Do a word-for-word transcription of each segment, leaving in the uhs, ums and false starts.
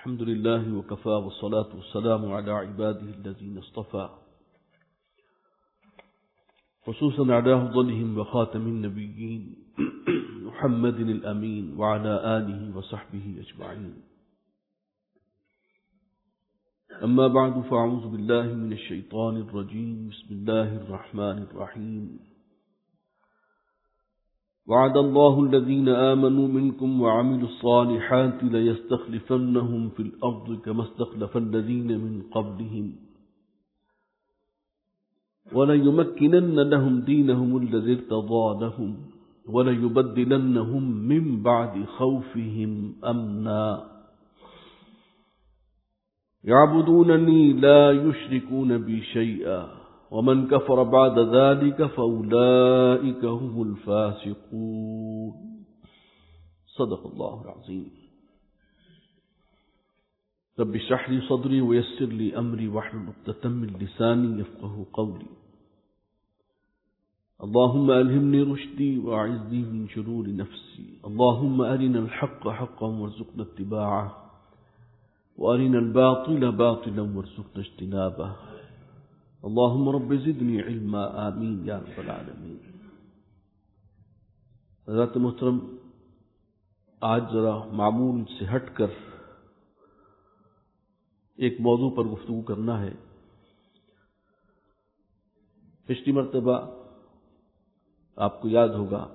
الحمد لله وكفى والصلاة والسلام على عباده الذين اصطفى خصوصا على أفضلهم وخاتم النبيين محمد الأمين وعلى آله وصحبه أجمعين. أما بعد فأعوذ بالله من الشيطان الرجيم. بسم الله الرحمن الرحيم. وعد الله الذين آمنوا منكم وعملوا الصالحات ليستخلفنهم في الأرض كما استخلف الذين من قبلهم وليمكنن لهم دينهم الذي ارتضى لهم وليبدلنهم من بعد خوفهم أمنا يعبدونني لا يشركون بي شيئا ومن كفر بعد ذلك فأولئك هم الفاسقون. صدق الله العظيم. رب اشرح لي صدري ويسر لي أمري واحلل عقدة من لساني يفقهوا قولي. اللهم ألهمني رشدي وأعذني من شرور نفسي. اللهم أرنا الحق حقا وارزقنا اتباعه وأرنا الباطل باطلا وارزقنا اجتنابه. اللهم رب زدني علما آمین یا رب العالمین. حضرات محترم، آج ذرا معمول سے ہٹ کر ایک موضوع پر گفتگو کرنا ہے. پچھلی مرتبہ آپ کو یاد ہوگا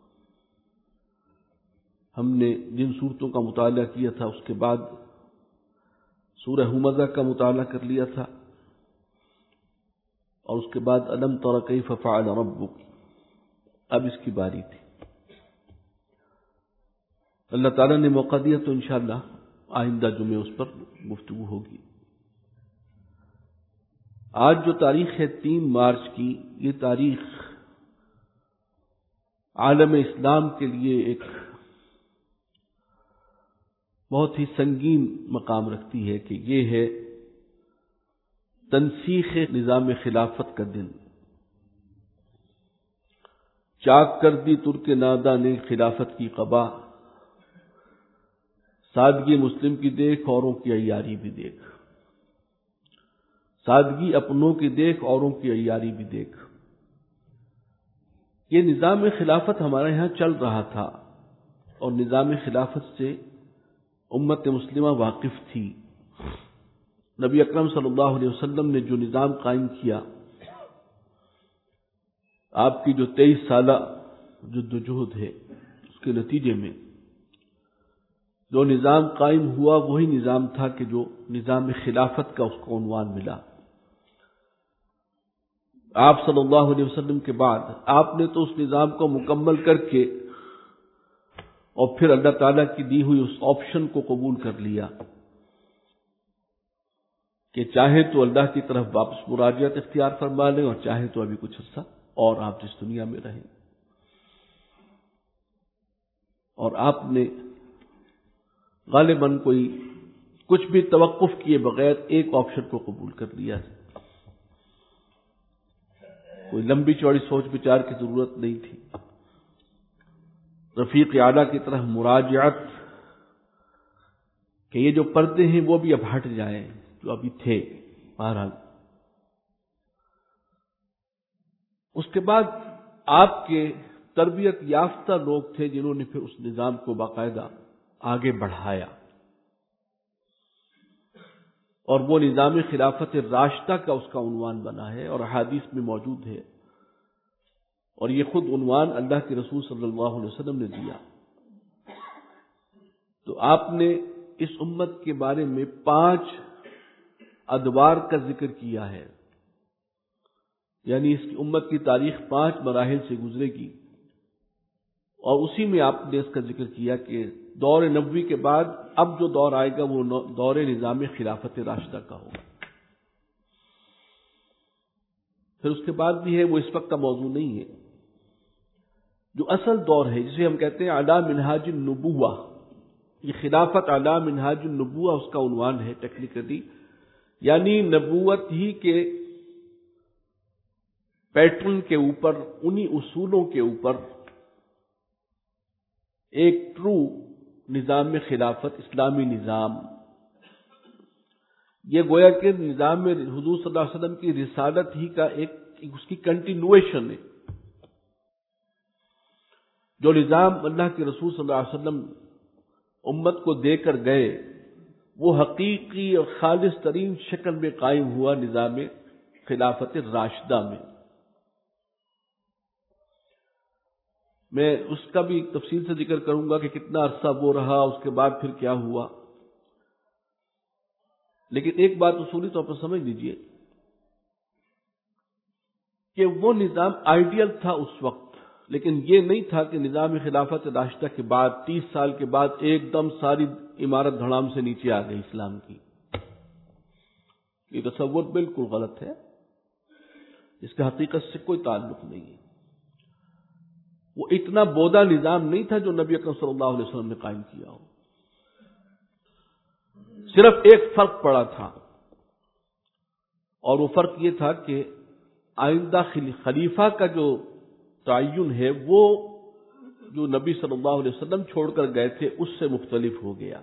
ہم نے جن صورتوں کا مطالعہ کیا تھا اس کے بعد سورہ ہمزہ کا مطالعہ کر لیا تھا اور اس کے بعد الم تر کیف فعل ربک. اب اس کی باری تھی. اللہ تعالیٰ نے موقع دیا تو انشاءاللہ آئندہ جمعے اس پر گفتگو ہوگی. آج جو تاریخ ہے تین مارچ کی، یہ تاریخ عالم اسلام کے لیے ایک بہت ہی سنگین مقام رکھتی ہے کہ یہ ہے تنسیخ نظام خلافت کا دن. چاک کر دی ترک نادا نے خلافت کی قبا، سادگی مسلم کی دیکھ اوروں کی عیاری بھی دیکھ. سادگی اپنوں کی دیکھ اوروں کی عیاری بھی دیکھ. یہ نظام خلافت ہمارے یہاں چل رہا تھا اور نظام خلافت سے امت مسلمہ واقف تھی. نبی اکرم صلی اللہ علیہ وسلم نے جو نظام قائم کیا، آپ کی جو تیئیس سالہ جدوجہد ہے، اس کے نتیجے میں جو نظام قائم ہوا وہی نظام تھا کہ جو نظام خلافت کا اس کو عنوان ملا. آپ صلی اللہ علیہ وسلم کے بعد آپ نے تو اس نظام کو مکمل کر کے اور پھر اللہ تعالیٰ کی دی ہوئی اس آپشن کو قبول کر لیا کہ چاہے تو اللہ کی طرف واپس مراجعت اختیار فرما لیں اور چاہے تو ابھی کچھ عرصہ اور آپ اس دنیا میں رہیں. اور آپ نے غالباً کوئی کچھ بھی توقف کیے بغیر ایک آپشن کو قبول کر لیا. کوئی لمبی چوڑی سوچ بچار کی ضرورت نہیں تھی. رفیق اعلیٰ کی طرف مراجعت کہ یہ جو پردے ہیں وہ بھی اب ہٹ جائیں جو ابھی تھے. بہرحال اس کے بعد آپ کے تربیت یافتہ لوگ تھے جنہوں نے پھر اس نظام کو باقاعدہ آگے بڑھایا اور وہ نظام خلافت راشدہ کا اس کا عنوان بنا ہے اور احادیث میں موجود ہے. اور یہ خود عنوان اللہ کے رسول صلی اللہ علیہ وسلم نے دیا. تو آپ نے اس امت کے بارے میں پانچ ادوار کا ذکر کیا ہے، یعنی اس کی امت کی تاریخ پانچ مراحل سے گزرے گی. اور اسی میں آپ نے اس کا ذکر کیا کہ دور نبوی کے بعد اب جو دور آئے گا وہ دور نظام خلافت راشدہ کا ہوگا. پھر اس کے بعد بھی ہے، وہ اس وقت کا موضوع نہیں ہے. جو اصل دور ہے جسے ہم کہتے ہیں علی منہاج النبوہ، یہ خلافت علی منہاج النبوہ اس کا عنوان ہے ٹیکنیکلی، یعنی نبوت ہی کے پیٹرن کے اوپر، انہی اصولوں کے اوپر ایک ٹرو نظام خلافت، اسلامی نظام یہ گویا کہ نظام میں حضور صلی اللہ علیہ وسلم کی رسالت ہی کا ایک اس کی کنٹینویشن ہے. جو نظام اللہ کے رسول صلی اللہ علیہ وسلم امت کو دے کر گئے وہ حقیقی اور خالص ترین شکل میں قائم ہوا نظام خلافت راشدہ میں. میں اس کا بھی تفصیل سے ذکر کروں گا کہ کتنا عرصہ وہ رہا، اس کے بعد پھر کیا ہوا. لیکن ایک بات اصولی طور پر سمجھ لیجئے کہ وہ نظام آئیڈیل تھا اس وقت، لیکن یہ نہیں تھا کہ نظام خلافت راشدہ کے بعد تیس سال کے بعد ایک دم ساری عمارت دھڑام سے نیچے آ گئی اسلام کی. یہ تصور بالکل غلط ہے، اس کا حقیقت سے کوئی تعلق نہیں ہے. وہ اتنا بودا نظام نہیں تھا جو نبی اکرم صلی اللہ علیہ وسلم نے قائم کیا ہو. صرف ایک فرق پڑا تھا، اور وہ فرق یہ تھا کہ آئندہ خلیفہ کا جو تعین ہے وہ جو نبی صلی اللہ علیہ وسلم چھوڑ کر گئے تھے اس سے مختلف ہو گیا.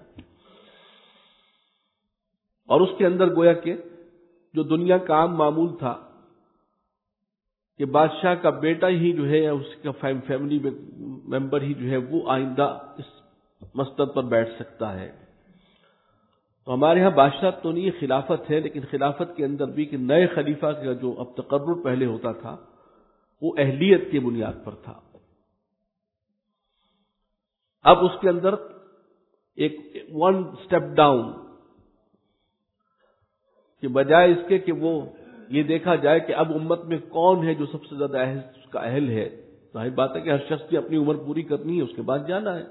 اور اس کے اندر گویا کہ جو دنیا کا عام معمول تھا کہ بادشاہ کا بیٹا ہی جو ہے اس کا فیملی ممبر ہی جو ہے وہ آئندہ اس مسند پر بیٹھ سکتا ہے. تو ہمارے ہاں بادشاہ تو نہیں خلافت ہے، لیکن خلافت کے اندر بھی کہ نئے خلیفہ کا جو اب تقرر پہلے ہوتا تھا وہ اہلیت کی بنیاد پر تھا. اب اس کے اندر ایک ون سٹیپ ڈاؤن کہ بجائے اس کے کہ وہ یہ دیکھا جائے کہ اب امت میں کون ہے جو سب سے زیادہ اہل اس کا اہل ہے. ظاہر بات ہے کہ ہر شخص کی اپنی عمر پوری کرنی ہے، اس کے بعد جانا ہے.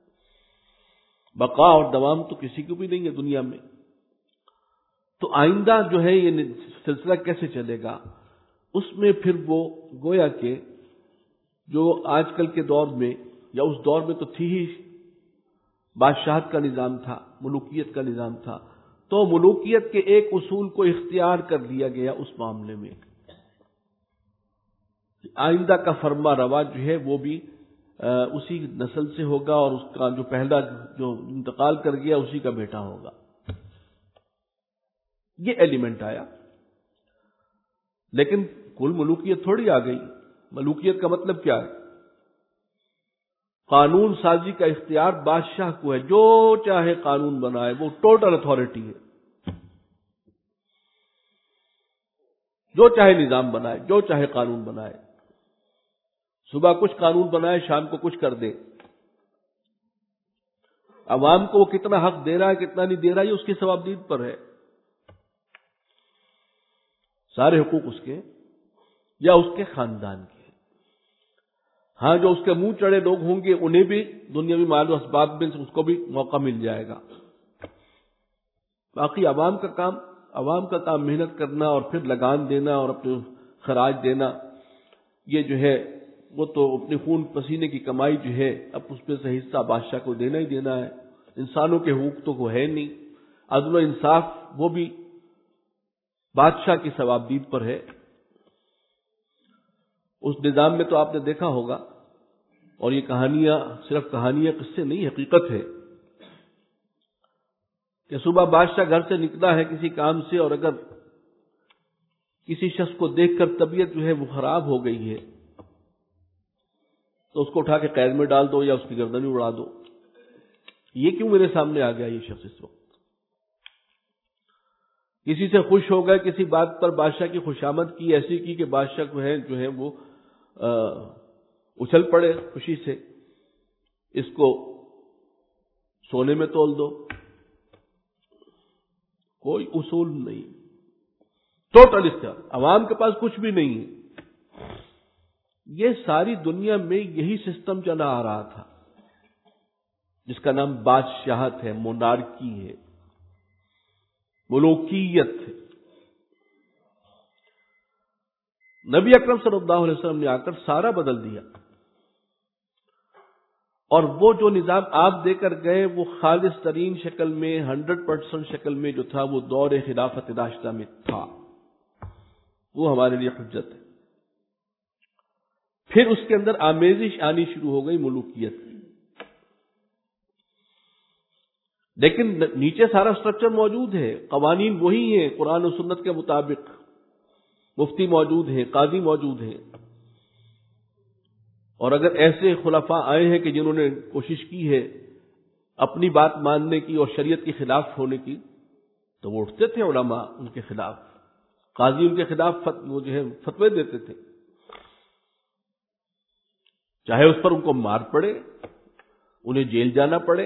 بقا اور دوام تو کسی کو بھی نہیں ہے دنیا میں. تو آئندہ جو ہے یہ سلسلہ کیسے چلے گا، اس میں پھر وہ گویا کہ جو آج کل کے دور میں یا اس دور میں تو تھی ہی بادشاہت کا نظام تھا، ملوکیت کا نظام تھا، تو ملوکیت کے ایک اصول کو اختیار کر لیا گیا اس معاملے میں. آئندہ کا فرما روا جو ہے وہ بھی اسی نسل سے ہوگا، اور اس کا جو پہلا جو انتقال کر گیا اسی کا بیٹا ہوگا. یہ ایلیمنٹ آیا، لیکن کل ملوکیت تھوڑی آ گئی. ملوکیت کا مطلب کیا ہے؟ قانون سازی کا اختیار بادشاہ کو ہے، جو چاہے قانون بنائے، وہ ٹوٹل اتھارٹی ہے. جو چاہے نظام بنائے، جو چاہے قانون بنائے، صبح کچھ قانون بنائے، شام کو کچھ کر دے. عوام کو وہ کتنا حق دے رہا ہے کتنا نہیں دے رہا ہے اس کی ثوابدید پر ہے. سارے حقوق اس کے یا اس کے خاندان کے. ہاں جو اس کے منہ چڑھے لوگ ہوں گے انہیں بھی دنیاوی مال و اسباب میں اس کو بھی موقع مل جائے گا. باقی عوام کا کام عوام کا کام محنت کرنا اور پھر لگان دینا اور اپنے خراج دینا، یہ جو ہے وہ تو اپنے خون پسینے کی کمائی جو ہے اب اس پہ سے حصہ بادشاہ کو دینا ہی دینا ہے. انسانوں کے حقوق تو وہ ہے نہیں. عدل و انصاف وہ بھی بادشاہ کی ثوابدید پر ہے. اس نظام میں تو آپ نے دیکھا ہوگا، اور یہ کہانیاں صرف کہانیاں قصے نہیں، حقیقت ہے کہ صبح بادشاہ گھر سے نکلا ہے کسی کام سے، اور اگر کسی شخص کو دیکھ کر طبیعت جو ہے وہ خراب ہو گئی ہے تو اس کو اٹھا کے قید میں ڈال دو یا اس کی گردن میں اڑا دو. یہ کیوں میرے سامنے آ گیا یہ شخص اس وقت؟ کسی سے خوش ہو گئے، کسی بات پر بادشاہ کی خوشامد کی، ایسی کی کہ بادشاہ کو ہے جو ہے وہ اچھل پڑے خوشی سے. اس کو سونے میں تول دو. کوئی اصول نہیں، ٹوٹل اختیار. عوام کے پاس کچھ بھی نہیں ہے. یہ ساری دنیا میں یہی سسٹم چلا آ رہا تھا جس کا نام بادشاہت ہے، مونارکی ہے، ملوکیت ہے. نبی اکرم صلی اللہ علیہ وسلم نے آ کر سارا بدل دیا، اور وہ جو نظام آپ دے کر گئے وہ خالص ترین شکل میں، ہنڈریڈ پرسینٹ شکل میں جو تھا وہ دور خلافت راشدہ میں تھا. وہ ہمارے لیے حجت ہے. پھر اس کے اندر آمیزش آنی شروع ہو گئی ملوکیت کی. لیکن نیچے سارا سٹرکچر موجود ہے، قوانین وہی ہیں قرآن و سنت کے مطابق، مفتی موجود ہیں، قاضی موجود ہیں۔ اور اگر ایسے خلفاء آئے ہیں کہ جنہوں نے کوشش کی ہے اپنی بات ماننے کی اور شریعت کے خلاف ہونے کی، تو وہ اٹھتے تھے علماء ان کے خلاف، قاضی ان کے خلاف فت... وہ جو ہے فتوے دیتے تھے، چاہے اس پر ان کو مار پڑے، انہیں جیل جانا پڑے۔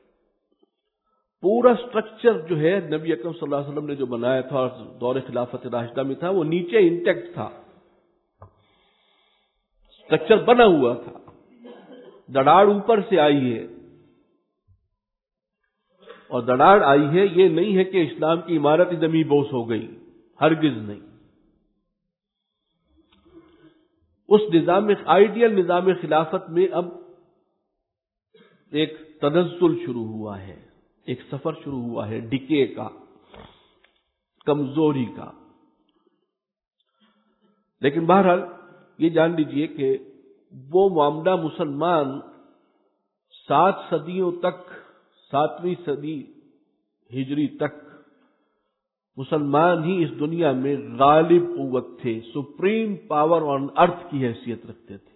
پورا سٹرکچر جو ہے نبی اکرم صلی اللہ علیہ وسلم نے جو بنایا تھا اور دور خلافت راشدہ میں تھا، وہ نیچے انٹیکٹ تھا، سٹرکچر بنا ہوا تھا۔ دڑاڑ اوپر سے آئی ہے، اور دڑاڑ آئی ہے یہ نہیں ہے کہ اسلام کی عمارت زمیں بوس ہو گئی، ہرگز نہیں۔ اس نظام آئیڈیل نظام خلافت میں اب ایک تنزل شروع ہوا ہے، ایک سفر شروع ہوا ہے ڈکے کا، کمزوری کا۔ لیکن بہرحال یہ جان لیجئے کہ وہ معاملہ مسلمان سات صدیوں تک، ساتویں صدی ہجری تک مسلمان ہی اس دنیا میں غالب قوت تھے، سپریم پاور آن ارتھ کی حیثیت رکھتے تھے۔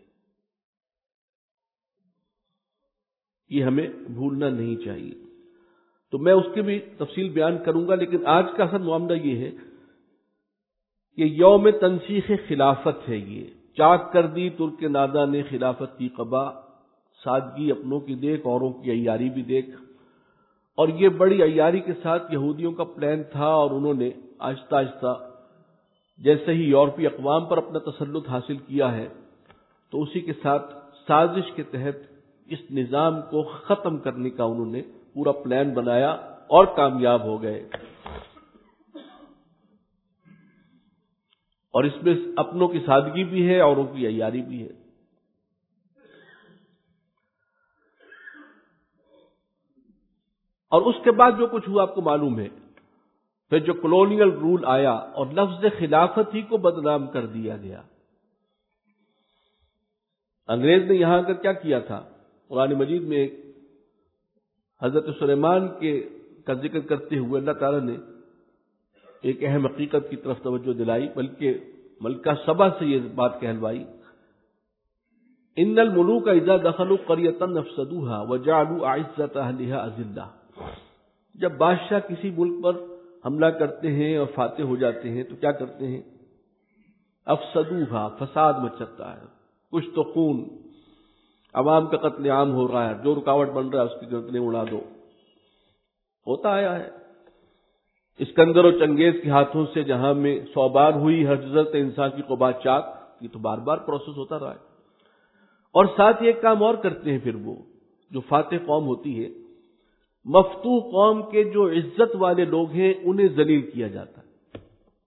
یہ ہمیں بھولنا نہیں چاہیے۔ تو میں اس کی بھی تفصیل بیان کروں گا، لیکن آج کا اصل معاملہ یہ ہے کہ یوم تنسیخ خلافت ہے۔ یہ چاک کر دی ترک نادا نے خلافت کی قبا، سادگی اپنوں کی دیکھ اوروں کی عیاری بھی دیکھ۔ اور یہ بڑی عیاری کے ساتھ یہودیوں کا پلان تھا، اور انہوں نے آہستہ آہستہ جیسے ہی یورپی اقوام پر اپنا تسلط حاصل کیا ہے، تو اسی کے ساتھ سازش کے تحت اس نظام کو ختم کرنے کا انہوں نے پورا پلان بنایا اور کامیاب ہو گئے۔ اور اس میں اپنوں کی سادگی بھی ہے، اوروں کی عیاری بھی ہے۔ اور اس کے بعد جو کچھ ہوا آپ کو معلوم ہے، پھر جو کولونیل رول آیا اور لفظ خلافت ہی کو بدنام کر دیا گیا۔ انگریز نے یہاں کر کیا کیا تھا؟ قرآن مجید میں ایک حضرت سلیمان کے کا ذکر کرتے ہوئے اللہ تعالیٰ نے ایک اہم حقیقت کی طرف توجہ دلائی، بلکہ ملکہ سبا سے یہ بات کہلوائی، ان الملوک اذا دخلوا قریۃ افسدوها وجعلوا اعزۃ اہلها اذلہ۔ جب بادشاہ کسی ملک پر حملہ کرتے ہیں اور فاتح ہو جاتے ہیں تو کیا کرتے ہیں؟ افسدوها، فساد مچتا ہے، کچھ تو خون، عوام کا قتل عام ہو رہا ہے، جو رکاوٹ بن رہا ہے اس کی گردنیں اڑا دو، ہوتا آیا ہے۔ اسکندر و چنگیز کے ہاتھوں سے جہاں میں سو بار ہوئی حضرت انسان کی قبا چاک، یہ تو بار بار پروسیس ہوتا رہا ہے۔ اور ساتھ ہی ایک کام اور کرتے ہیں پھر وہ جو فاتح قوم ہوتی ہے، مفتوح قوم کے جو عزت والے لوگ ہیں انہیں ذلیل کیا جاتا ہے۔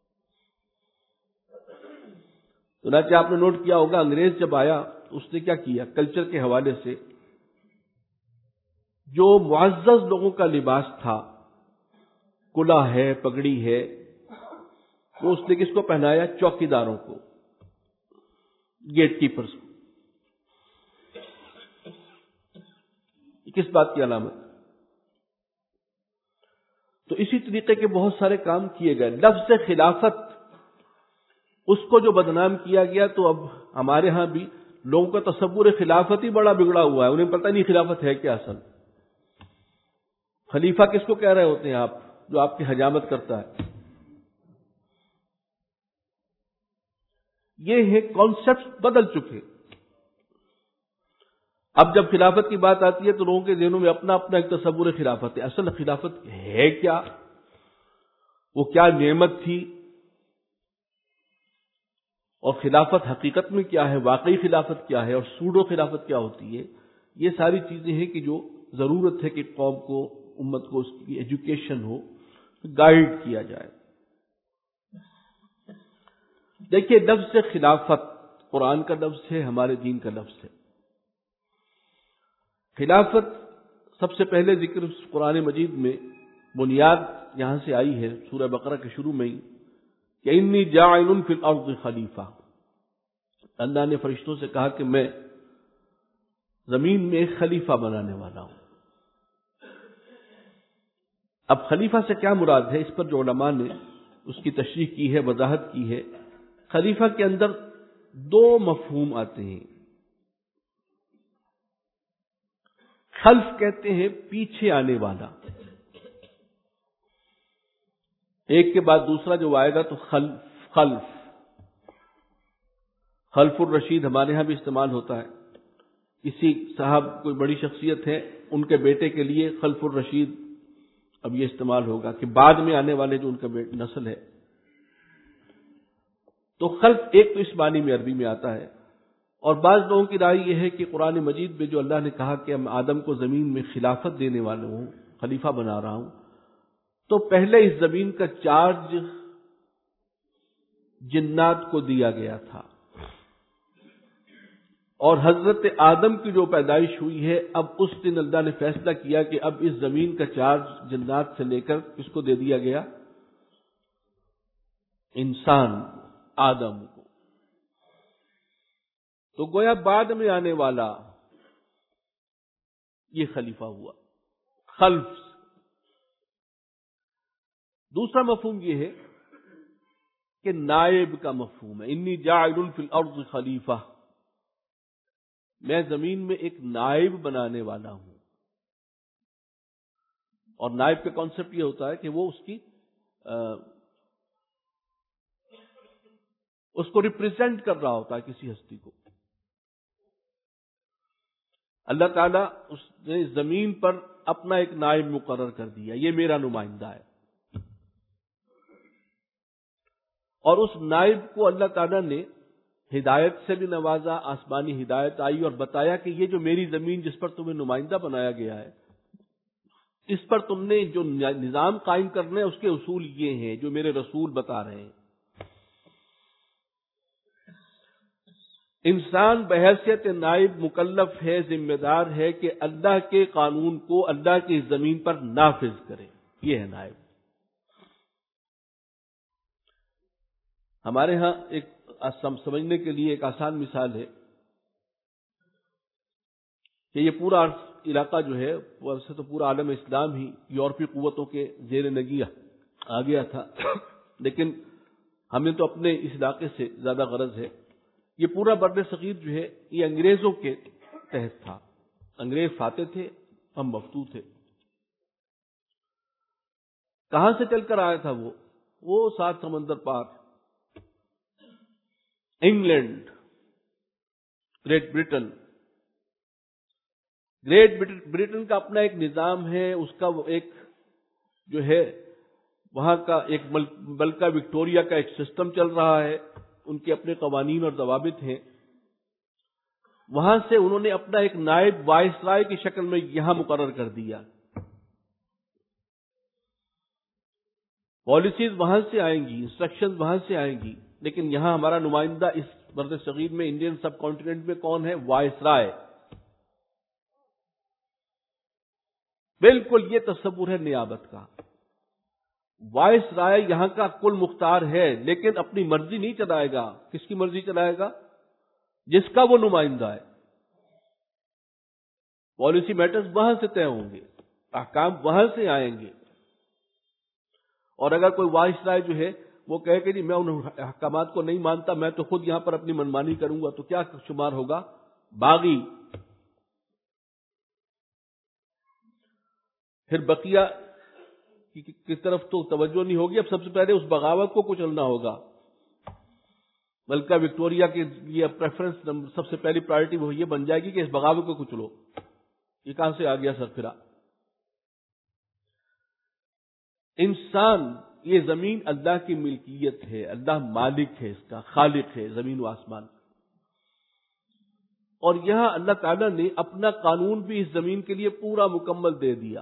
چنانچہ آپ نے نوٹ کیا ہوگا انگریز جب آیا تو اس نے کیا کیا؟ کلچر کے حوالے سے جو معزز لوگوں کا لباس تھا، کلا ہے، پگڑی ہے، وہ اس نے کس کو پہنایا؟ چوکیداروں کو، گیٹ کیپرز کو۔ کس بات کی علامت؟ تو اسی طریقے کے بہت سارے کام کیے گئے۔ لفظ خلافت اس کو جو بدنام کیا گیا، تو اب ہمارے ہاں بھی لوگوں کا تصور خلافت ہی بڑا بگڑا ہوا ہے، انہیں پتہ نہیں خلافت ہے کیا اصل۔ خلیفہ کس کو کہہ رہے ہوتے ہیں آپ، جو آپ کی حجامت کرتا ہے؟ یہ ہے کانسیپٹ بدل چکے۔ اب جب خلافت کی بات آتی ہے تو لوگوں کے ذہنوں میں اپنا اپنا ایک تصور خلافت ہے۔ اصل خلافت ہے کیا؟ وہ کیا نعمت تھی؟ اور خلافت حقیقت میں کیا ہے؟ واقعی خلافت کیا ہے؟ اور سوڈو خلافت کیا ہوتی ہے؟ یہ ساری چیزیں ہیں کہ جو ضرورت ہے کہ قوم کو، امت کو اس کی ایجوکیشن ہو، گائیڈ کیا جائے۔ دیکھیے لفظ خلافت قرآن کا لفظ ہے، ہمارے دین کا لفظ ہے۔ خلافت سب سے پہلے ذکر قرآن مجید میں بنیاد یہاں سے آئی ہے سورہ بقرہ کے شروع میں ہی کہ انی جاعل فی الارض خلیفہ۔ اللہ نے فرشتوں سے کہا کہ میں زمین میں ایک خلیفہ بنانے والا ہوں۔ اب خلیفہ سے کیا مراد ہے، اس پر جو علماء نے اس کی تشریح کی ہے، وضاحت کی ہے. خلیفہ کے اندر دو مفہوم آتے ہیں. خلف کہتے ہیں پیچھے آنے والا، ایک کے بعد دوسرا جو آئے گا تو خلف خلف خلف الرشید ہمارے ہاں بھی استعمال ہوتا ہے. کسی صاحب کوئی بڑی شخصیت ہے، ان کے بیٹے کے لیے خلف الرشید اب یہ استعمال ہوگا کہ بعد میں آنے والے جو ان کا نسل ہے. تو خلف ایک تو اس معنی میں عربی میں آتا ہے، اور بعض لوگوں کی رائے یہ ہے کہ قرآن مجید میں جو اللہ نے کہا کہ ہم آدم کو زمین میں خلافت دینے والے ہوں، خلیفہ بنا رہا ہوں، تو پہلے اس زمین کا چارج جنات کو دیا گیا تھا، اور حضرت آدم کی جو پیدائش ہوئی ہے، اب اس دن اللہ نے فیصلہ کیا کہ اب اس زمین کا چارج جنات سے لے کر کس کو دے دیا گیا؟ انسان آدم کو. تو گویا بعد میں آنے والا یہ خلیفہ ہوا خلف. دوسرا مفہوم یہ ہے کہ نائب کا مفہوم ہے. انی جاعل فی الارض خلیفہ، میں زمین میں ایک نائب بنانے والا ہوں. اور نائب کا کانسیپٹ یہ ہوتا ہے کہ وہ اس کی آ, اس کو ریپریزینٹ کر رہا ہوتا ہے کسی ہستی کو. اللہ تعالیٰ اس نے زمین پر اپنا ایک نائب مقرر کر دیا، یہ میرا نمائندہ ہے. اور اس نائب کو اللہ تعالیٰ نے ہدایت سے بھی نوازا، آسمانی ہدایت آئی اور بتایا کہ یہ جو میری زمین جس پر تمہیں نمائندہ بنایا گیا ہے، اس پر تم نے جو نظام قائم کرنا ہے اس کے اصول یہ ہیں جو میرے رسول بتا رہے ہیں. انسان بحیثیت نائب مکلف ہے، ذمہ دار ہے کہ اللہ کے قانون کو اللہ کی زمین پر نافذ کرے. یہ ہے نائب. ہمارے ہاں ایک سمجھنے کے لیے ایک آسان مثال ہے کہ یہ پورا علاقہ جو ہے، ویسے تو پورا عالم اسلام ہی یورپی قوتوں کے زیر نگیہ آ گیا تھا، لیکن ہمیں تو اپنے اس علاقے سے زیادہ غرض ہے. یہ پورا بر صغیر جو ہے یہ انگریزوں کے تحت تھا. انگریز فاتح تھے، ہم مفتو تھے. کہاں سے چل کر آیا تھا وہ وہ سات سمندر پار، England, Great Britain. Great Britain کا اپنا ایک نظام ہے، اس کا وہ ایک جو ہے وہاں کا ایک ملکہ وکٹوریہ کا ایک سسٹم چل رہا ہے، ان کے اپنے قوانین اور ضوابط ہیں. وہاں سے انہوں نے اپنا ایک نائب وائس رائے کی شکل میں یہاں مقرر کر دیا. پالیسیز وہاں سے آئیں گی، انسٹرکشنز وہاں سے آئیں گی، لیکن یہاں ہمارا نمائندہ اس برد صغیر میں انڈین سب کانٹیننٹ میں کون ہے؟ Viceroy. بالکل یہ تصور ہے نیابت کا. وائس رائے یہاں کا کل مختار ہے، لیکن اپنی مرضی نہیں چلائے گا. کس کی مرضی چلائے گا؟ جس کا وہ نمائندہ ہے. پالیسی میٹرز وہاں سے طے ہوں گے، احکام وہاں سے آئیں گے. اور اگر کوئی وائس رائے جو ہے وہ کہے کہ جی میں ان احکامات کو نہیں مانتا، میں تو خود یہاں پر اپنی منمانی کروں گا، تو کیا شمار ہوگا؟ باغی. پھر بقیہ کی طرف تو توجہ نہیں ہوگی. اب سب سے پہلے اس بغاوت کو کچلنا ہوگا. ملکہ وکٹوریہ کے لیے پریفرنس سب سے پہلی پرائرٹی وہ یہ بن جائے گی کہ اس بغاوت کو کچلو. یہ کہاں سے آ گیا سرفرا؟ انسان، یہ زمین اللہ کی ملکیت ہے، اللہ مالک ہے، اس کا خالق ہے زمین و آسمان. اور یہاں اللہ تعالیٰ نے اپنا قانون بھی اس زمین کے لیے پورا مکمل دے دیا.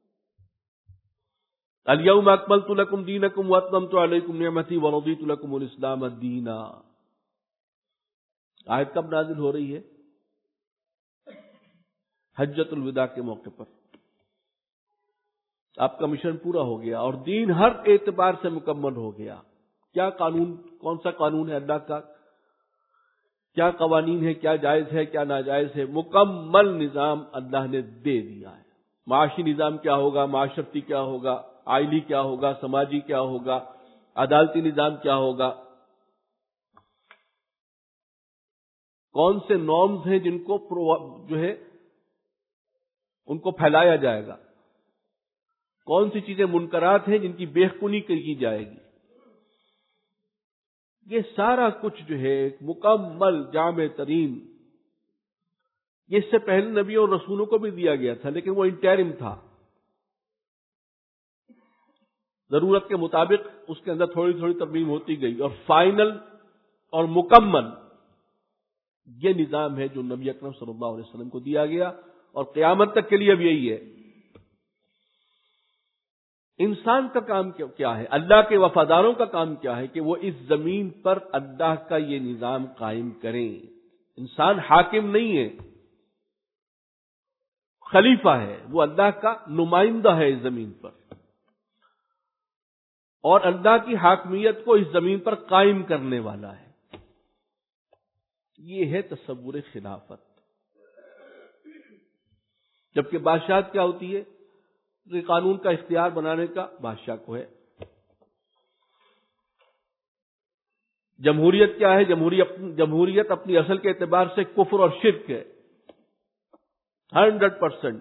الیوم اکملت لکم دینکم واتممت علیکم نعمتی ورضیت لکم الاسلام دینا. آیت کب نازل ہو رہی ہے؟ حجۃ الوداع کے موقع پر. آپ کا مشن پورا ہو گیا اور دین ہر اعتبار سے مکمل ہو گیا. کیا قانون، کون سا قانون ہے اللہ کا، کیا قوانین ہے، کیا جائز ہے، کیا ناجائز ہے، مکمل نظام اللہ نے دے دیا ہے. معاشی نظام کیا ہوگا، معاشرتی کیا ہوگا، آئلی کیا ہوگا، سماجی کیا ہوگا، عدالتی نظام کیا ہوگا، کون سے نارمز ہیں جن کو جو ہے ان کو پھیلایا جائے گا، کون سی چیزیں منکرات ہیں جن کی بےخونی کی جائے گی. یہ سارا کچھ جو ہے ایک مکمل جامع ترین، یہ اس سے پہلے نبیوں اور رسولوں کو بھی دیا گیا تھا، لیکن وہ انٹرم تھا. ضرورت کے مطابق اس کے اندر تھوڑی تھوڑی ترمیم ہوتی گئی، اور فائنل اور مکمل یہ نظام ہے جو نبی اکرم صلی اللہ علیہ وسلم کو دیا گیا، اور قیامت تک کے لیے اب یہی ہے. انسان کا کام کیا ہے، اللہ کے وفاداروں کا کام کیا ہے کہ وہ اس زمین پر اللہ کا یہ نظام قائم کریں. انسان حاکم نہیں ہے، خلیفہ ہے، وہ اللہ کا نمائندہ ہے اس زمین پر، اور اللہ کی حاکمیت کو اس زمین پر قائم کرنے والا ہے. یہ ہے تصور خلافت. جبکہ بادشاہت کیا ہوتی ہے؟ یہ قانون کا اختیار بنانے کا بادشاہ کو ہے. جمہوریت کیا ہے؟ جمہوریت اپنی اصل کے اعتبار سے کفر اور شرک ہے، ہنڈریڈ پرسینٹ.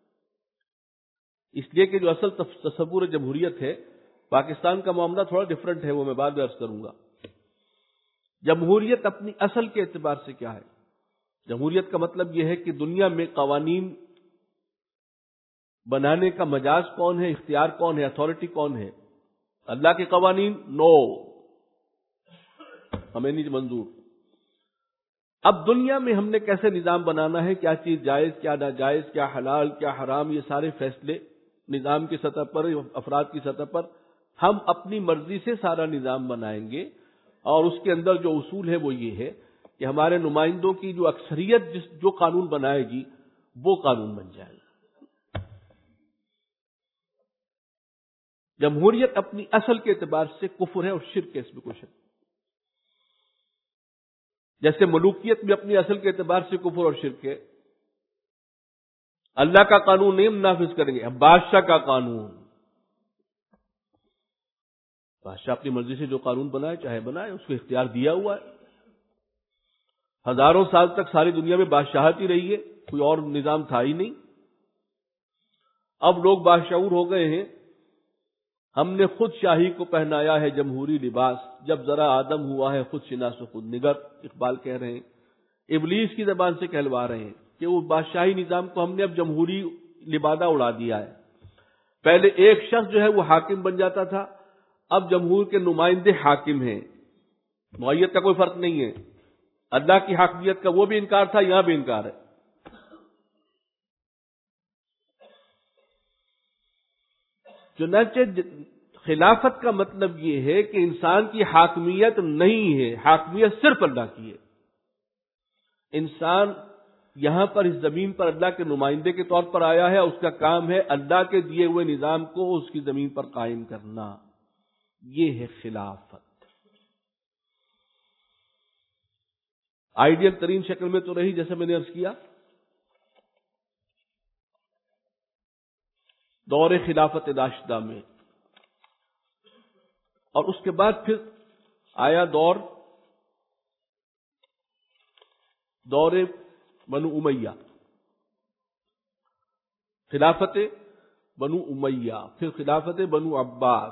اس لیے کہ جو اصل تصور جمہوریت ہے، پاکستان کا معاملہ تھوڑا ڈیفرنٹ ہے، وہ میں بعد میں عرض کروں گا. جمہوریت اپنی اصل کے اعتبار سے کیا ہے؟ جمہوریت کا مطلب یہ ہے کہ دنیا میں قوانین بنانے کا مجاز کون ہے، اختیار کون ہے، اتھارٹی کون ہے؟ اللہ کے قوانین؟ نو، ہمیں نہیں منظور. اب دنیا میں ہم نے کیسے نظام بنانا ہے، کیا چیز جائز، کیا ناجائز، کیا حلال، کیا حرام، یہ سارے فیصلے نظام کی سطح پر، افراد کی سطح پر ہم اپنی مرضی سے سارا نظام بنائیں گے. اور اس کے اندر جو اصول ہے وہ یہ ہے کہ ہمارے نمائندوں کی جو اکثریت جس جو قانون بنائے گی وہ قانون بن جائے گا. جمہوریت اپنی اصل کے اعتبار سے کفر ہے اور شرک ہے، اس میں کوئی شک. جیسے ملوکیت بھی اپنی اصل کے اعتبار سے کفر اور شرک ہے. اللہ کا قانون نہیں ہم نافذ کریں گے، ہم بادشاہ کا قانون. بادشاہ اپنی مرضی سے جو قانون بنائے چاہے بنائے، اس کو اختیار دیا ہوا ہے. ہزاروں سال تک ساری دنیا میں بادشاہت ہی رہی ہے، کوئی اور نظام تھا ہی نہیں. اب لوگ بادشاہور ہو گئے ہیں، ہم نے خود شاہی کو پہنایا ہے جمہوری لباس، جب ذرا آدم ہوا ہے خود شناس و خود نگر، اقبال کہہ رہے ہیں. ابلیس کی زبان سے کہلوا رہے ہیں کہ وہ بادشاہی نظام کو ہم نے اب جمہوری لبادہ اڑا دیا ہے. پہلے ایک شخص جو ہے وہ حاکم بن جاتا تھا، اب جمہور کے نمائندے حاکم ہیں. نوعیت کا کوئی فرق نہیں ہے. اللہ کی حاکمیت کا وہ بھی انکار تھا، یہاں بھی انکار ہے. چنانچہ خلافت کا مطلب یہ ہے کہ انسان کی حاکمیت نہیں ہے، حاکمیت صرف اللہ کی ہے. انسان یہاں پر اس زمین پر اللہ کے نمائندے کے طور پر آیا ہے، اس کا کام ہے اللہ کے دیے ہوئے نظام کو اس کی زمین پر قائم کرنا. یہ ہے خلافت. آئیڈیل ترین شکل میں تو رہی جیسے میں نے عرض کیا، دور خلافت راشدہ میں، اور اس کے بعد پھر آیا دور دور بنو امیہ، خلافت بنو امیہ، پھر خلافت بنو عباس.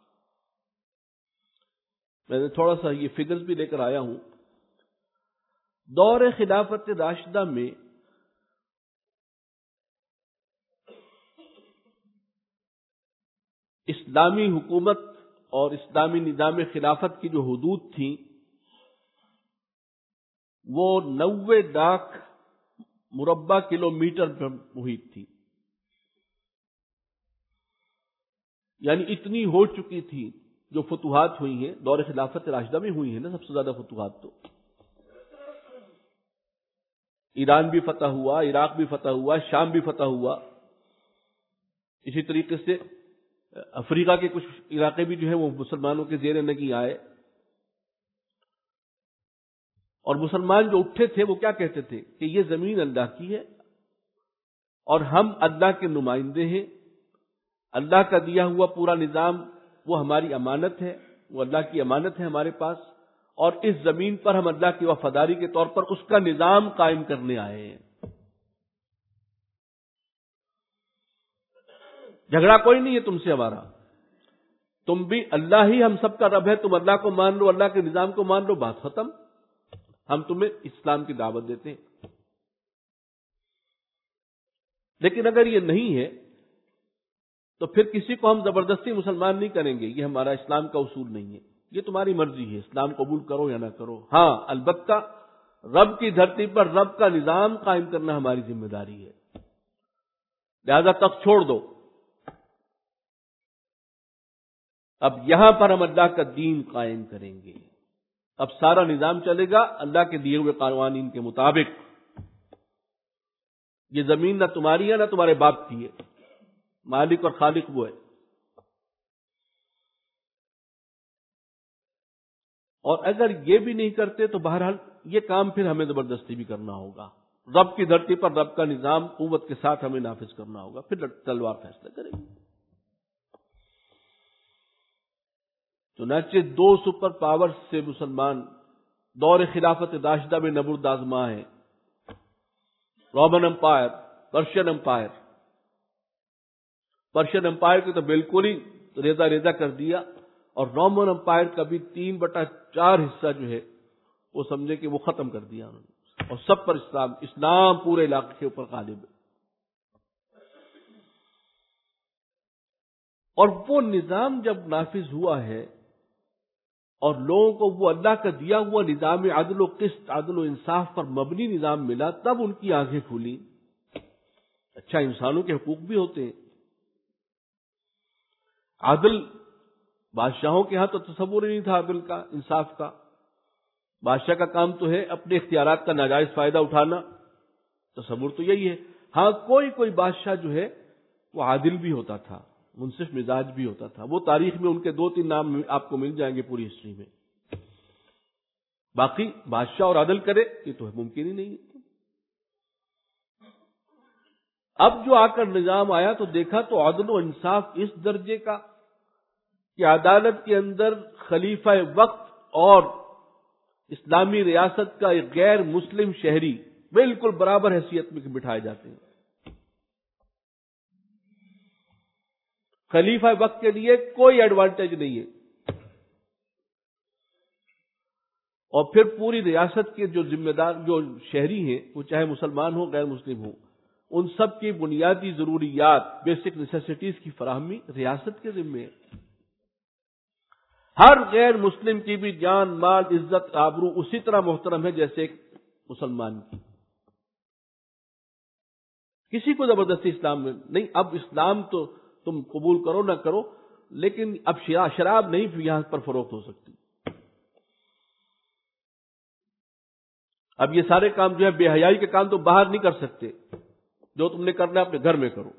میں نے تھوڑا سا یہ فگرز بھی لے کر آیا ہوں. دور خلافت راشدہ میں اسلامی حکومت اور اسلامی نظام خلافت کی جو حدود تھیں وہ نوے لاکھ مربع کلومیٹر پر محیط تھی. یعنی اتنی ہو چکی تھی. جو فتوحات ہوئی ہیں دور خلافت راشدہ میں ہوئی ہیں نا، سب سے زیادہ فتوحات تو ایران بھی فتح ہوا، عراق بھی فتح ہوا، شام بھی فتح ہوا. اسی طریقے سے افریقہ کے کچھ علاقے بھی جو ہیں وہ مسلمانوں کے زیر نگیں آئے. اور مسلمان جو اٹھے تھے وہ کیا کہتے تھے کہ یہ زمین اللہ کی ہے اور ہم اللہ کے نمائندے ہیں. اللہ کا دیا ہوا پورا نظام وہ ہماری امانت ہے، وہ اللہ کی امانت ہے ہمارے پاس، اور اس زمین پر ہم اللہ کی وفاداری کے طور پر اس کا نظام قائم کرنے آئے ہیں۔ جھگڑا کوئی نہیں ہے تم سے ہمارا، تم بھی اللہ ہی ہم سب کا رب ہے، تم اللہ کو مان لو، اللہ کے نظام کو مان لو، بات ختم۔ ہم تمہیں اسلام کی دعوت دیتے ہیں۔ لیکن اگر یہ نہیں ہے تو پھر کسی کو ہم زبردستی مسلمان نہیں کریں گے، یہ ہمارا اسلام کا اصول نہیں ہے، یہ تمہاری مرضی ہے، اسلام قبول کرو یا نہ کرو۔ ہاں البتہ رب کی دھرتی پر رب کا نظام قائم کرنا ہماری ذمہ داری ہے، لہذا تخت چھوڑ دو، اب یہاں پر ہم اللہ کا دین قائم کریں گے، اب سارا نظام چلے گا اللہ کے دیے ہوئے قوانین کے مطابق۔ یہ زمین نہ تمہاری ہے نہ تمہارے باپ کی ہے، مالک اور خالق وہ ہے۔ اور اگر یہ بھی نہیں کرتے تو بہرحال یہ کام پھر ہمیں زبردستی بھی کرنا ہوگا، رب کی دھرتی پر رب کا نظام قوت کے ساتھ ہمیں نافذ کرنا ہوگا، پھر تلوار فیصلہ کرے گی۔ چنانچہ دو سپر پاور سے مسلمان دور خلافت راشدہ میں نبرد آزما ہے، Roman empire, Persian empire. Persian empire کو تو بالکل ہی ریزہ ریزہ کر دیا، اور رومن امپائر کا بھی تین بٹا چار حصہ جو ہے وہ سمجھے کہ وہ ختم کر دیا انہوں نے، اور سب پر اسلام اسلام پورے علاقے کے اوپر غالب ہے۔ اور وہ نظام جب نافذ ہوا ہے اور لوگوں کو وہ اللہ کا دیا ہوا نظام عدل و قسط، عدل و انصاف پر مبنی نظام ملا، تب ان کی آنکھیں کھلی۔ اچھا انسانوں کے حقوق بھی ہوتے ہیں، عدل بادشاہوں کے ہاں تو تصور ہی نہیں تھا عدل کا، انصاف کا۔ بادشاہ کا کام تو ہے اپنے اختیارات کا ناجائز فائدہ اٹھانا، تصور تو یہی ہے۔ ہاں کوئی کوئی بادشاہ جو ہے وہ عادل بھی ہوتا تھا، منصف مزاج بھی ہوتا تھا، وہ تاریخ میں ان کے دو تین نام آپ کو مل جائیں گے پوری ہسٹری میں۔ باقی بادشاہ اور عدل کرے یہ تو ممکن ہی نہیں ہے۔ اب جو آ کر نظام آیا تو دیکھا تو عدل و انصاف اس درجے کا کہ عدالت کے اندر خلیفہ وقت اور اسلامی ریاست کا ایک غیر مسلم شہری بالکل برابر حیثیت میں بٹھائے جاتے ہیں۔ خلیفہ وقت کے لیے کوئی ایڈوانٹیج نہیں ہے، اور پھر پوری ریاست کے جو ذمہ دار جو شہری ہیں وہ چاہے مسلمان ہو غیر مسلم ہو، ان سب کی بنیادی ضروریات بیسک نیسیسٹیز کی فراہمی ریاست کے ذمہ ہے۔ ہر غیر مسلم کی بھی جان مال عزت آبرو اسی طرح محترم ہے جیسے ایک مسلمان کی۔ کسی کو زبردستی اسلام میں نہیں، اب اسلام تو تم قبول کرو نہ کرو، لیکن اب شراب نہیں یہاں پر فروخت ہو سکتی۔ اب یہ سارے کام جو ہے بے حیائی کے کام تو باہر نہیں کر سکتے، جو تم نے کرنا ہے اپنے گھر میں کرو۔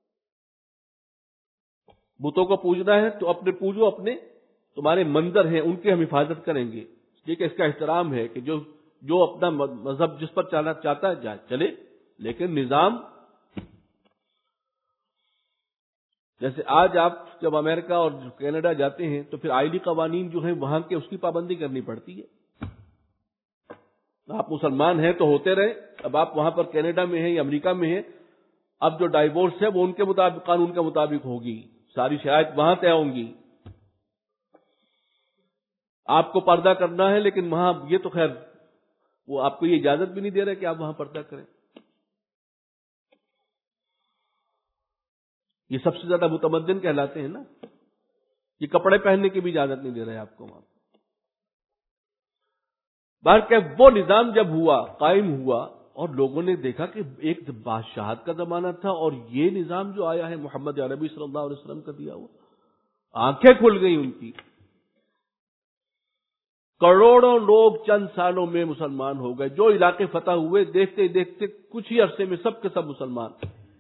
بتوں کو پوجنا ہے تو اپنے پوجو، اپنے تمہارے منظر ہیں ان کی ہم حفاظت کریں گے، یہ اس کا احترام ہے کہ جو جو اپنا مذہب جس پر چلنا چاہتا ہے جائے چلے، لیکن نظام جیسے آج آپ جب امریکہ اور کینیڈا جاتے ہیں تو پھر آئلی قوانین جو ہیں وہاں کے اس کی پابندی کرنی پڑتی ہے۔ آپ مسلمان ہیں تو ہوتے رہے، اب آپ وہاں پر کینیڈا میں ہیں یا امریکہ میں ہیں، اب جو ڈائیورس ہے وہ ان کے مطابق قانون کے مطابق ہوگی، ساری شرائط وہاں طے ہوں گی۔ آپ کو پردہ کرنا ہے لیکن وہاں یہ تو خیر وہ آپ کو یہ اجازت بھی نہیں دے رہے کہ آپ وہاں پردہ کریں۔ یہ سب سے زیادہ متمدن کہلاتے ہیں نا، یہ کپڑے پہننے کی بھی اجازت نہیں دے رہے آپ کو وہاں۔ بہر کہ وہ نظام جب ہوا قائم ہوا اور لوگوں نے دیکھا کہ ایک بادشاہت کا زمانہ تھا اور یہ نظام جو آیا ہے محمد عربی صلی اللہ علیہ وسلم کا دیا ہوا، آنکھیں کھل گئی ان کی۔ کروڑوں لوگ چند سالوں میں مسلمان ہو گئے، جو علاقے فتح ہوئے دیکھتے دیکھتے کچھ ہی عرصے میں سب کے سب مسلمان۔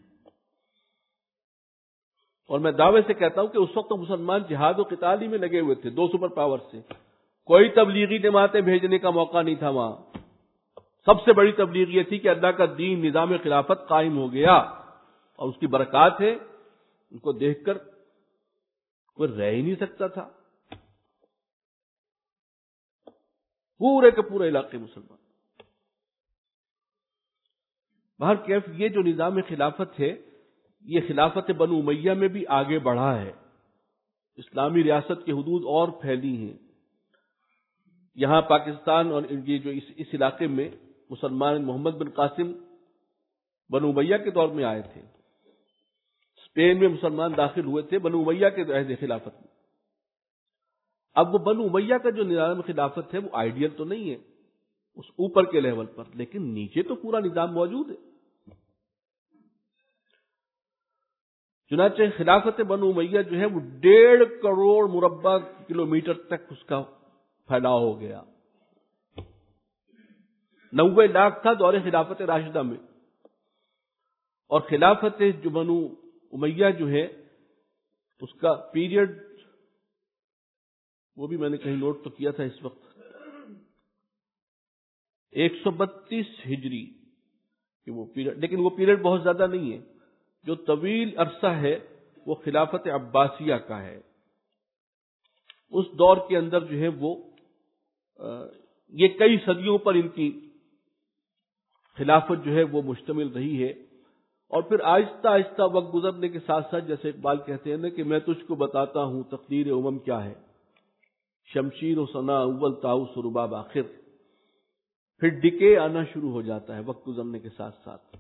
اور میں دعوے سے کہتا ہوں کہ اس وقت مسلمان جہاد و قتال ہی میں لگے ہوئے تھے، دو سپر پاور سے کوئی تبلیغی جماعتیں بھیجنے کا موقع نہیں تھا وہاں۔ سب سے بڑی تبلیغ یہ تھی کہ اللہ کا دین نظام خلافت قائم ہو گیا، اور اس کی برکات ہے ان کو دیکھ کر کوئی رہ ہی نہیں سکتا تھا، پورے کے پورے علاقے مسلمان۔ بہر کیف یہ جو نظام خلافت ہے یہ خلافت بنو امیہ میں بھی آگے بڑھا ہے، اسلامی ریاست کی حدود اور پھیلی ہیں۔ یہاں پاکستان اور یہ جو اس, اس علاقے میں مسلمان محمد بن قاسم بنو امیہ کے دور میں آئے تھے، اسپین میں مسلمان داخل ہوئے تھے بنو امیہ کے عہد خلافت میں۔ اب وہ بنو امیہ کا جو نظام خلافت ہے وہ آئیڈیل تو نہیں ہے اس اوپر کے لیول پر، لیکن نیچے تو پورا نظام موجود ہے۔ چنانچہ خلافت بنو امیہ جو ہے وہ ڈیڑھ کروڑ مربع کلومیٹر تک اس کا پھیلاؤ ہو گیا۔ نوے لاکھ تھا دور خلافت راشدہ میں، اور خلافت جو بنو امیہ جو ہے اس کا پیریڈ وہ بھی میں نے کہیں نوٹ تو کیا تھا اس وقت ایک سو بتیس ہجری کہ وہ پیریڈ، لیکن وہ پیریڈ بہت زیادہ نہیں ہے۔ جو طویل عرصہ ہے وہ خلافت عباسیہ کا ہے۔ اس دور کے اندر جو ہے وہ یہ کئی صدیوں پر ان کی خلافت جو ہے وہ مشتمل رہی ہے، اور پھر آہستہ آہستہ وقت گزرنے کے ساتھ ساتھ جیسے اقبال کہتے ہیں نا کہ میں تجھ کو بتاتا ہوں تقدیر امم کیا ہے، شمشیر و ثنا اول طاؤس و رباب آخر، پھر ڈکے آنا شروع ہو جاتا ہے وقت گزرنے کے ساتھ ساتھ۔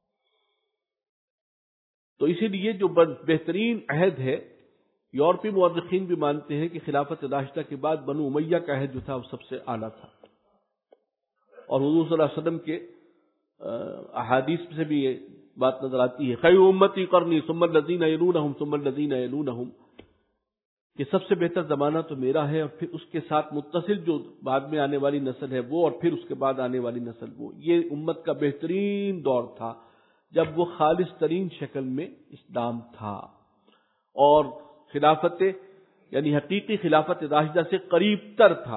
تو اسی لیے جو بہترین عہد ہے، یورپی مورخین بھی مانتے ہیں کہ خلافت راشدہ کے بعد بنو امیہ کا عہد جو تھا وہ سب سے اعلیٰ تھا، اور حضور صلی اللہ علیہ وسلم کے احادیث سے بھی یہ بات نظر آتی ہے، خیر امتی قرنی ثم الذین یلونہم ثم الذین یلونہم، کہ سب سے بہتر زمانہ تو میرا ہے، اور پھر اس کے ساتھ متصل جو بعد میں آنے والی نسل ہے وہ، اور پھر اس کے بعد آنے والی نسل وہ۔ یہ امت کا بہترین دور تھا جب وہ خالص ترین شکل میں اسلام تھا، اور خلافت یعنی حقیقی خلافت راشدہ سے قریب تر تھا،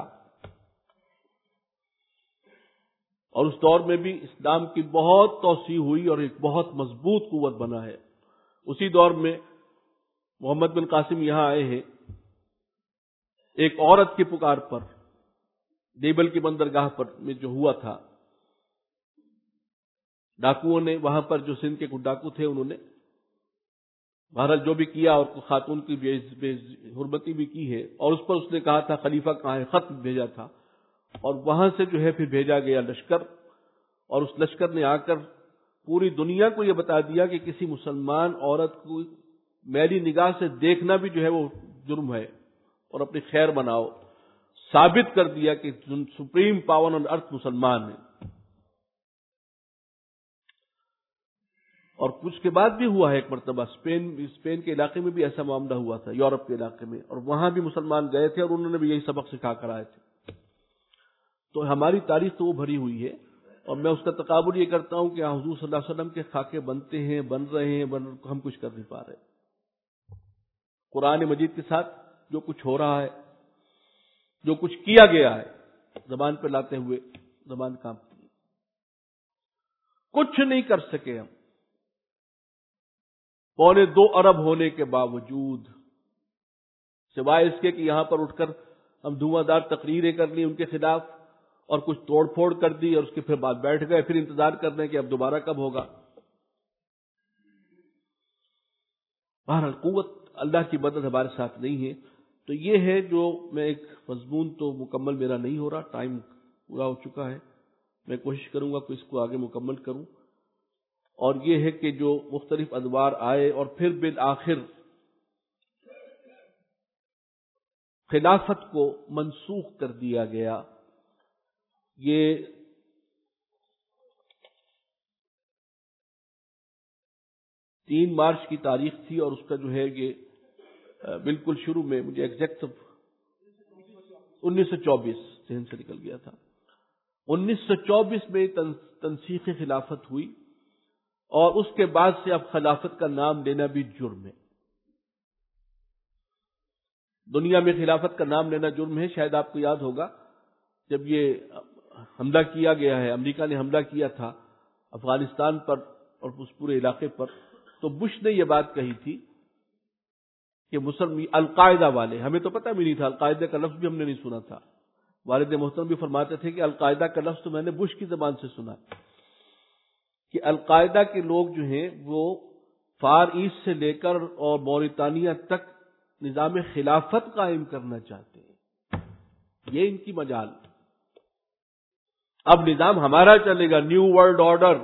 اور اس دور میں بھی اسلام کی بہت توسیع ہوئی اور ایک بہت مضبوط قوت بنا ہے۔ اسی دور میں محمد بن قاسم یہاں آئے ہیں ایک عورت کی پکار پر، دیبل کی بندرگاہ پر میں جو ہوا تھا، ڈاکوؤں نے وہاں پر جو سندھ کے کچھ ڈاکو تھے انہوں نے بہرحال جو بھی کیا، اور خاتون کی بے حرمتی بھی کی ہے، اور اس پر اس نے کہا تھا خلیفہ کہاں ہے، خط بھیجا تھا، اور وہاں سے جو ہے پھر بھیجا گیا لشکر، اور اس لشکر نے آ کر پوری دنیا کو یہ بتا دیا کہ کسی مسلمان عورت کو میری نگاہ سے دیکھنا بھی جو ہے وہ جرم ہے، اور اپنی خیر بناؤ۔ ثابت کر دیا کہ سپریم پاور آن ارتھ مسلمان ہے۔ اور کچھ کے بعد بھی ہوا ہے ایک مرتبہ اسپین اسپین کے علاقے میں بھی ایسا معاملہ ہوا تھا، یورپ کے علاقے میں، اور وہاں بھی مسلمان گئے تھے اور انہوں نے بھی یہی سبق سکھا کر آئے تھے۔ تو ہماری تاریخ تو وہ بھری ہوئی ہے، اور میں اس کا تقابل یہ کرتا ہوں کہ حضور صلی اللہ علیہ وسلم کے خاکے بنتے ہیں، بن رہے ہیں، بن ہم کچھ کر نہیں پا رہے۔ قرآن مجید کے ساتھ جو کچھ ہو رہا ہے، جو کچھ کیا گیا ہے زبان پہ لاتے ہوئے، زبان کانپتی ہے، کچھ نہیں کر سکے ہم، پونے دو ارب ہونے کے باوجود، سوائے اس کے کہ یہاں پر اٹھ کر ہم دھواں دار تقریریں کر لی ان کے خلاف، اور کچھ توڑ پھوڑ کر دی، اور اس کے پھر بعد بیٹھ گئے، پھر انتظار کرنے کہ اب دوبارہ کب ہوگا۔ بہرحال قوت اللہ کی مدد ہمارے ساتھ نہیں ہے۔ تو یہ ہے جو میں ایک مضمون تو مکمل میرا نہیں ہو رہا، ٹائم پورا ہو چکا ہے، میں کوشش کروں گا کہ اس کو آگے مکمل کروں، اور یہ ہے کہ جو مختلف ادوار آئے اور پھر بالآخر خلافت کو منسوخ کر دیا گیا۔ یہ تین مارچ کی تاریخ تھی، اور اس کا جو ہے یہ بالکل شروع میں مجھے ایگزیکٹ انیس سو چوبیس ذہن سے نکل گیا تھا، انیس سو چوبیس میں تنسیخ خلافت ہوئی، اور اس کے بعد سے اب خلافت کا نام لینا بھی جرم ہے۔ دنیا میں خلافت کا نام لینا جرم ہے۔ شاید آپ کو یاد ہوگا جب یہ حملہ کیا گیا ہے، امریکہ نے حملہ کیا تھا افغانستان پر اور اس پورے علاقے پر، تو بش نے یہ بات کہی تھی کہ مسلم القاعدہ والے، ہمیں تو پتہ بھی نہیں تھا، القاعدہ کا لفظ بھی ہم نے نہیں سنا تھا، والد محترم بھی فرماتے تھے کہ القاعدہ کا لفظ تو میں نے بش کی زبان سے سنا کہ القاعدہ کے لوگ جو ہیں وہ فار ایسٹ سے لے کر اور موریتانیہ تک نظام خلافت قائم کرنا چاہتے ہیں، یہ ان کی مجال۔ اب نظام ہمارا چلے گا، نیو ورلڈ آرڈر،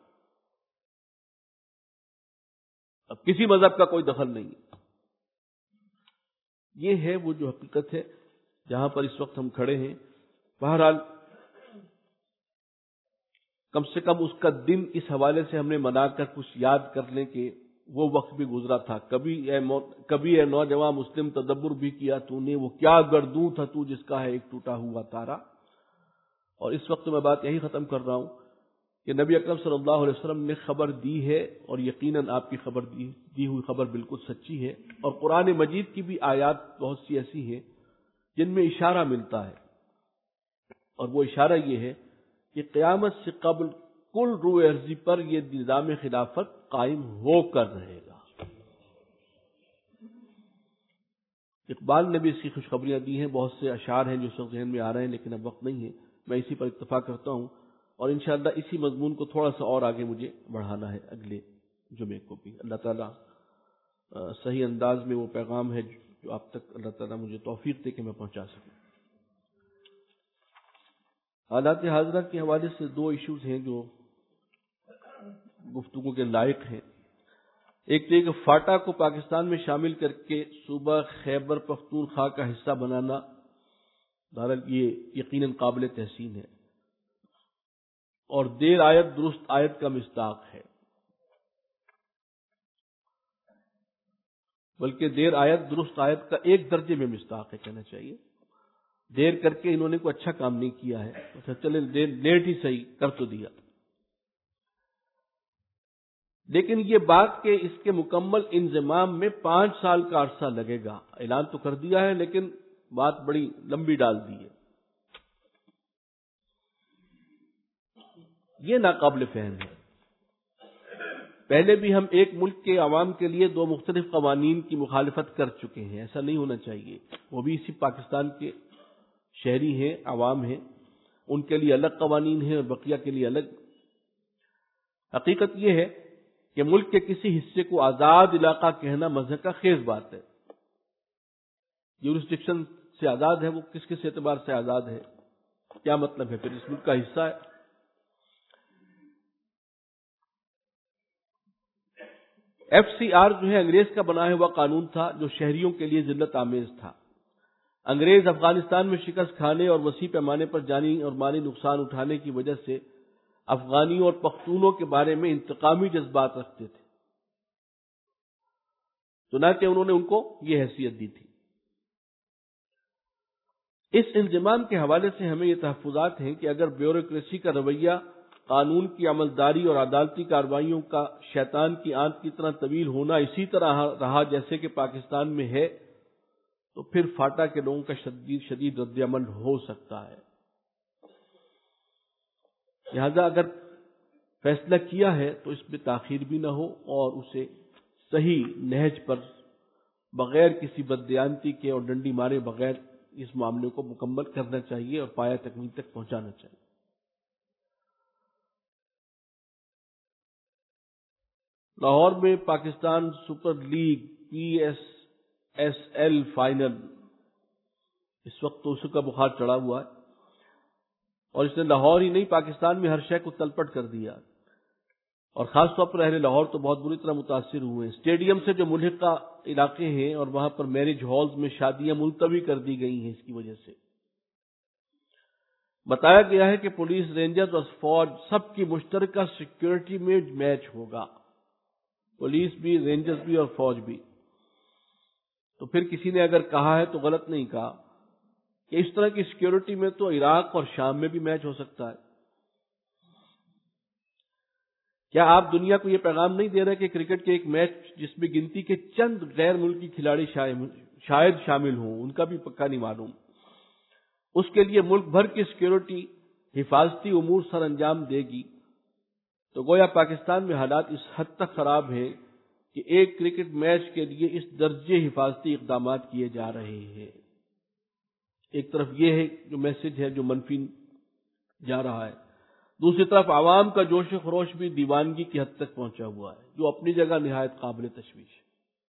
اب کسی مذہب کا کوئی دخل نہیں۔ یہ ہے وہ جو حقیقت ہے جہاں پر اس وقت ہم کھڑے ہیں۔ بہرحال کم سے کم اس کا دن اس حوالے سے ہم نے منا کر کچھ یاد کر لیں کہ وہ وقت بھی گزرا تھا، کبھی اے مو... کبھی اے نوجوان مسلم تدبر بھی کیا تو نے، وہ کیا گردوں تھا تو جس کا ہے ایک ٹوٹا ہوا تارا۔ اور اس وقت میں بات یہی ختم کر رہا ہوں کہ نبی اکرم صلی اللہ علیہ وسلم نے خبر دی ہے، اور یقیناً آپ کی خبر دی, دی ہوئی خبر بالکل سچی ہے، اور قرآن مجید کی بھی آیات بہت سی ایسی ہیں جن میں اشارہ ملتا ہے، اور وہ اشارہ یہ ہے کہ قیامت سے قبل کل روح ارضی پر یہ نظام خلافت قائم ہو کر رہے گا۔ اقبال نے بھی اس کی خوشخبریاں دی ہیں، بہت سے اشعار ہیں جو اس وقت ذہن میں آ رہے ہیں، لیکن اب وقت نہیں ہے، میں اسی پر اکتفا کرتا ہوں، اور انشاءاللہ اسی مضمون کو تھوڑا سا اور آگے مجھے بڑھانا ہے اگلے جمعے کو بھی۔ اللہ تعالیٰ صحیح انداز میں وہ پیغام ہے جو آپ تک اللہ تعالیٰ مجھے توفیق دے کہ میں پہنچا سکوں۔ حالات حاضرہ کے حوالے سے دو ایشوز ہیں جو گفتگو کے لائق ہیں۔ ایک تو یہ کہ فاٹا کو پاکستان میں شامل کر کے صوبہ خیبر پختونخوا کا حصہ بنانا، بہرحال یہ یقیناً قابل تحسین ہے، اور دیر آیت درست آیت کا مصداق ہے، بلکہ دیر آیت درست آیت کا ایک درجے میں مصداق ہے کہنا چاہیے۔ دیر کر کے انہوں نے کوئی اچھا کام نہیں کیا ہے، اچھا چلے لیٹ ہی صحیح کر تو دیا، لیکن یہ بات کہ اس کے مکمل انضمام میں پانچ سال کا عرصہ لگے گا، اعلان تو کر دیا ہے لیکن بات بڑی لمبی ڈال دی ہے، یہ ناقابل فہم ہے۔ پہلے بھی ہم ایک ملک کے عوام کے لیے دو مختلف قوانین کی مخالفت کر چکے ہیں، ایسا نہیں ہونا چاہیے، وہ بھی اسی پاکستان کے شہری ہیں، عوام ہیں، ان کے لیے الگ قوانین ہیں اور بقیہ کے لیے الگ۔ حقیقت یہ ہے کہ ملک کے کسی حصے کو آزاد علاقہ کہنا مضحکہ خیز بات ہے۔ جورسڈکشن سے آزاد ہے، وہ کس کس اعتبار سے آزاد ہے، کیا مطلب ہے، پھر اس ملک کا حصہ ہے۔ ایف سی آر جو ہے انگریز کا بنایا ہوا قانون تھا جو شہریوں کے لیے ذلت آمیز تھا۔ انگریز افغانستان میں شکست کھانے اور وسیع پیمانے پر جانی اور مالی نقصان اٹھانے کی وجہ سے افغانیوں اور پختونوں کے بارے میں انتقامی جذبات رکھتے تھے، چنانچہ انہوں نے ان کو یہ حیثیت دی تھی۔ اس انضمام کے حوالے سے ہمیں یہ تحفظات ہیں کہ اگر بیوروکریسی کا رویہ قانون کی عملداری اور عدالتی کارروائیوں کا شیطان کی آنت کی طرح طویل ہونا اسی طرح رہا جیسے کہ پاکستان میں ہے، تو پھر فاٹا کے لوگوں کا شدید شدید رد عمل ہو سکتا ہے۔ لہذا اگر فیصلہ کیا ہے تو اس میں تاخیر بھی نہ ہو، اور اسے صحیح نہج پر بغیر کسی بددیانتی کے اور ڈنڈی مارے بغیر اس معاملے کو مکمل کرنا چاہیے اور پایہ تکمیل تک پہنچانا چاہیے۔ لاہور میں Pakistan super league P S S L final, اس وقت تو اس کا بخار چڑھا ہوا ہے، اور اس نے لاہور ہی نہیں پاکستان میں ہر شے کو تلپٹ کر دیا، اور خاص طور پر اہل لاہور تو بہت بری طرح متاثر ہوئے ہیں۔ اسٹیڈیم سے جو ملحقہ علاقے ہیں اور وہاں پر میرج ہالز میں شادیاں ملتوی کر دی گئی ہیں، اس کی وجہ سے بتایا گیا ہے کہ پولیس، رینجرز اور فوج سب کی مشترکہ سیکیورٹی میں میچ ہوگا، پولیس بھی، رینجرز بھی اور فوج بھی۔ تو پھر کسی نے اگر کہا ہے تو غلط نہیں کہا کہ اس طرح کی سیکیورٹی میں تو عراق اور شام میں بھی میچ ہو سکتا ہے۔ کیا آپ دنیا کو یہ پیغام نہیں دے رہے کہ کرکٹ کے ایک میچ جس میں گنتی کے چند غیر ملکی کھلاڑی شاید شامل ہوں، ان کا بھی پکا نہیں معلوم، اس کے لیے ملک بھر کی سیکیورٹی حفاظتی امور سر انجام دے گی، تو گویا پاکستان میں حالات اس حد تک خراب ہیں کہ ایک کرکٹ میچ کے لیے اس درجے حفاظتی اقدامات کیے جا رہے ہیں۔ ایک طرف یہ ہے جو میسج ہے جو منفی جا رہا ہے، دوسری طرف عوام کا جوش و خروش بھی دیوانگی کی حد تک پہنچا ہوا ہے، جو اپنی جگہ نہایت قابل تشویش ہے۔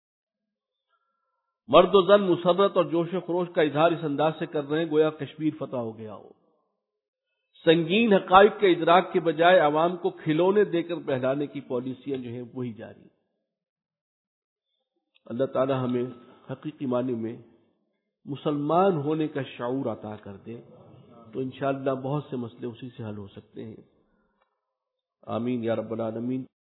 مرد و زن مسرت اور جوش و خروش کا اظہار اس انداز سے کر رہے ہیں گویا کشمیر فتح ہو گیا ہو۔ سنگین حقائق کے ادراک کے بجائے عوام کو کھلونے دے کر بہلانے کی پالیسیاں جو ہیں وہی جاری ہیں۔ اللہ تعالی ہمیں حقیقی معنی میں مسلمان ہونے کا شعور عطا کر دے تو انشاءاللہ بہت سے مسئلے اسی سے حل ہو سکتے ہیں۔ آمین یا رب العالمین۔